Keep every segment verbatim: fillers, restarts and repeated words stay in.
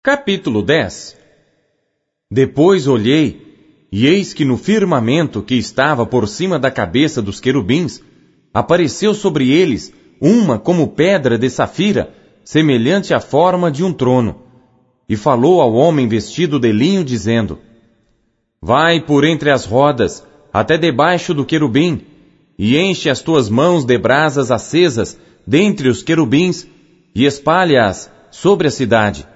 Capítulo dez. Depois olhei, e eis que no firmamento que estava por cima da cabeça dos querubins, apareceu sobre eles uma como pedra de safira, semelhante à forma de um trono, e falou ao homem vestido de linho, dizendo: Vai por entre as rodas, até debaixo do querubim, e enche as tuas mãos de brasas acesas dentre os querubins, e espalha-as sobre a cidade.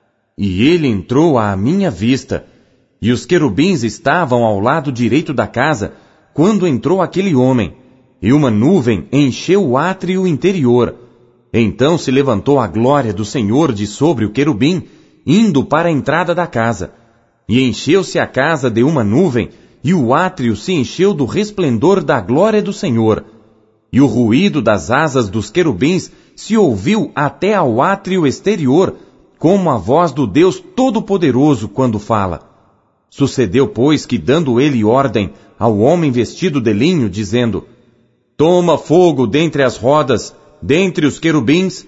E ele entrou à minha vista, e os querubins estavam ao lado direito da casa, quando entrou aquele homem, e uma nuvem encheu o átrio interior. Então se levantou a glória do Senhor de sobre o querubim, indo para a entrada da casa. E encheu-se a casa de uma nuvem, e o átrio se encheu do resplendor da glória do Senhor. E o ruído das asas dos querubins se ouviu até ao átrio exterior, como a voz do Deus Todo-Poderoso quando fala. Sucedeu, pois, que dando ele ordem ao homem vestido de linho, dizendo: Toma fogo dentre as rodas, dentre os querubins,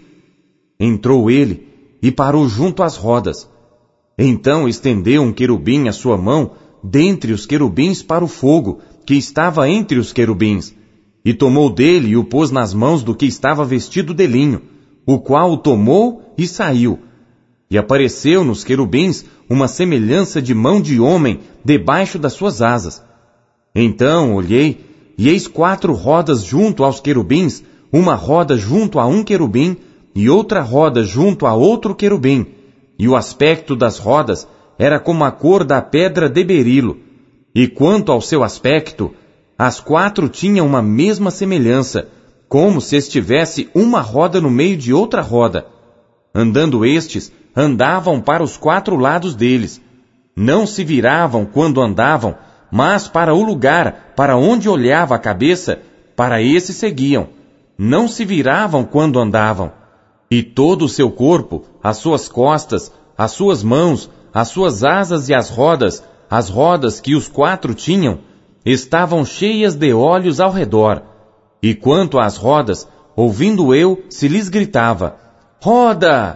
entrou ele e parou junto às rodas. Então estendeu um querubim a sua mão dentre os querubins para o fogo, que estava entre os querubins, e tomou dele e o pôs nas mãos do que estava vestido de linho, o qual o tomou e saiu. E apareceu nos querubins uma semelhança de mão de homem debaixo das suas asas. Então olhei, e eis quatro rodas junto aos querubins, uma roda junto a um querubim, e outra roda junto a outro querubim. E o aspecto das rodas era como a cor da pedra de berilo. E quanto ao seu aspecto, as quatro tinham uma mesma semelhança, como se estivesse uma roda no meio de outra roda. Andando estes, andavam para os quatro lados deles. Não se viravam quando andavam, mas para o lugar para onde olhava a cabeça, para esse seguiam. Não se viravam quando andavam. E todo o seu corpo, as suas costas, as suas mãos, as suas asas e as rodas, as rodas que os quatro tinham, estavam cheias de olhos ao redor. E quanto às rodas, ouvindo eu, se lhes gritava: Roda!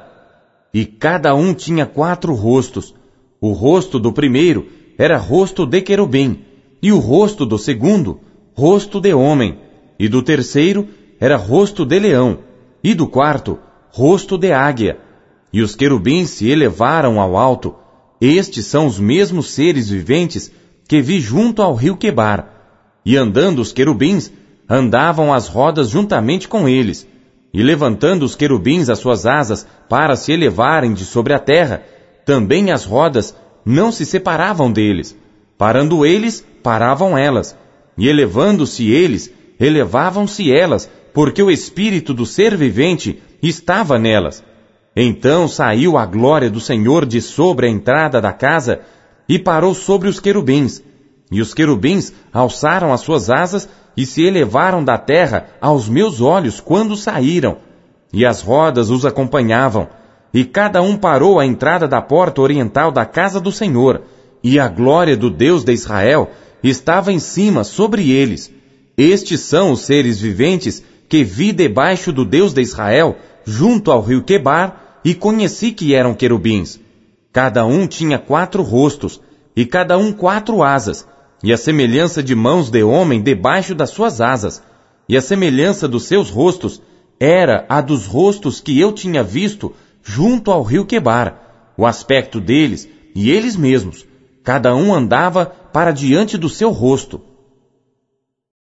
E cada um tinha quatro rostos. O rosto do primeiro era rosto de querubim, e o rosto do segundo, rosto de homem, e do terceiro era rosto de leão, e do quarto, rosto de águia. E os querubins se elevaram ao alto. Estes são os mesmos seres viventes que vi junto ao rio Quebar. E andando os querubins, andavam as rodas juntamente com eles. E levantando os querubins as suas asas para se elevarem de sobre a terra, também as rodas não se separavam deles. Parando eles, paravam elas. E elevando-se eles, elevavam-se elas, porque o espírito do ser vivente estava nelas. Então saiu a glória do Senhor de sobre a entrada da casa e parou sobre os querubins. E os querubins alçaram as suas asas e se elevaram da terra aos meus olhos quando saíram. E as rodas os acompanhavam. E cada um parou à entrada da porta oriental da casa do Senhor. E a glória do Deus de Israel estava em cima sobre eles. Estes são os seres viventes que vi debaixo do Deus de Israel, junto ao rio Quebar, e conheci que eram querubins. Cada um tinha quatro rostos, e cada um quatro asas, e a semelhança de mãos de homem debaixo das suas asas, e a semelhança dos seus rostos era a dos rostos que eu tinha visto junto ao rio Quebar, o aspecto deles e eles mesmos, cada um andava para diante do seu rosto.